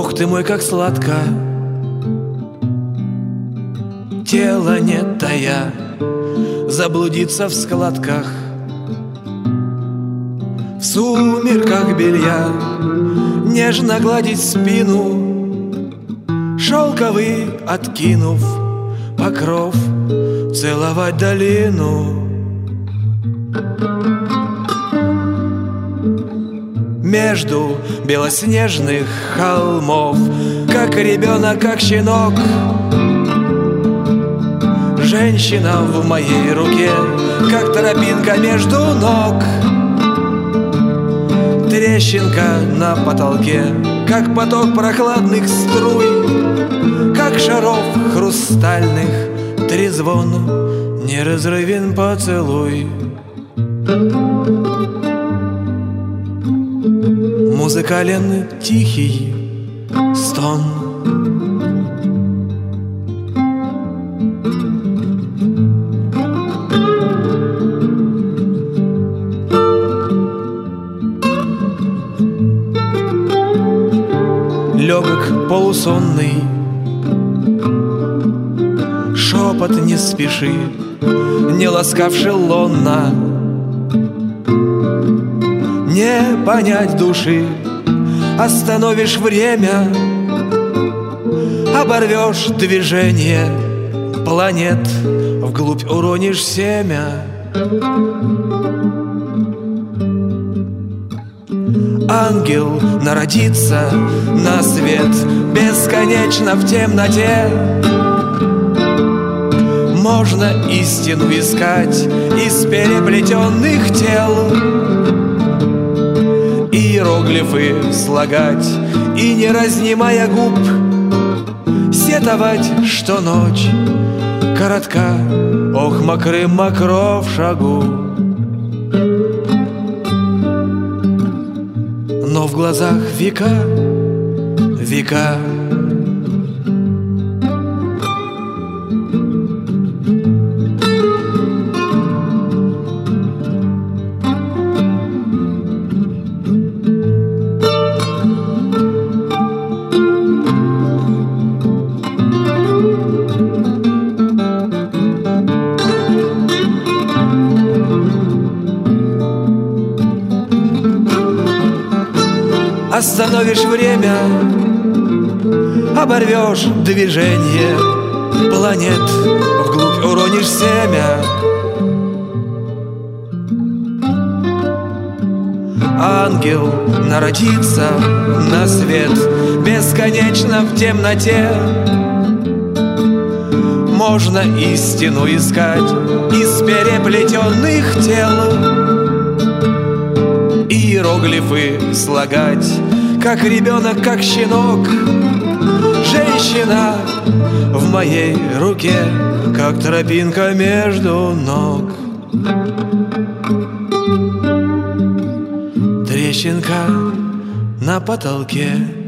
Ох ты мой, как сладко, тело не тая, заблудиться в складках, в сумерках белья, нежно гладить спину, шелковый откинув покров, целовать долину. Между белоснежных холмов, как ребенок, как щенок, женщина в моей руке, как тропинка между ног, трещинка на потолке, как поток прохладных струй, как шаров хрустальных трезвон, неразрывен поцелуй. Музыкален тихий стон. Легок полусонный шепот, не спеши, не ласкавши лонна, не понять души, остановишь время, оборвешь движение планет, вглубь уронишь семя. Ангел народится на свет бесконечно в темноте. Можно истину искать из переплетенных тел, иероглифы слагать и, не разнимая губ, сетовать, что ночь коротка, ох, мокрым мокро в шагу. Но в глазах века, века. Остановишь время, оборвешь движение планет, вглубь уронишь семя. Ангел народится на свет бесконечно в темноте. Можно истину искать из переплетенных тел, иероглифы слагать, как ребенок, как щенок. Женщина в моей руке, как тропинка между ног. Трещинка на потолке.